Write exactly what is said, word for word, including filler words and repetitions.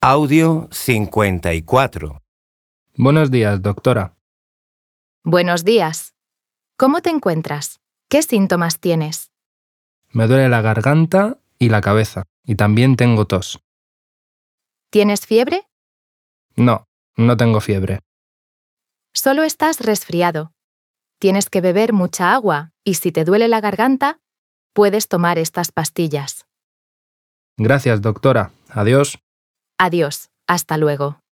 Audio cincuenta y cuatro. Buenos días, doctora. Buenos días. ¿Cómo te encuentras? ¿Qué síntomas tienes? Me duele la garganta y la cabeza, y también tengo tos. ¿Tienes fiebre? No, no tengo fiebre. Solo estás resfriado. Tienes que beber mucha agua y si te duele la garganta, puedes tomar estas pastillas. Gracias, doctora. Adiós. Adiós. Hasta luego.